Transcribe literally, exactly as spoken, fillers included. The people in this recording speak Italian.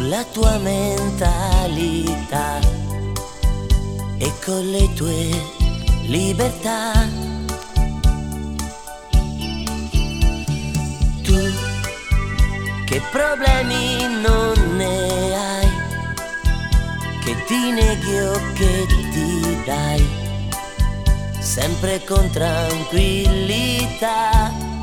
la tua mentalità e con le tue libertà. Tu che problemi non ne hai, che ti neghi o che ti dai, sempre con tranquillità.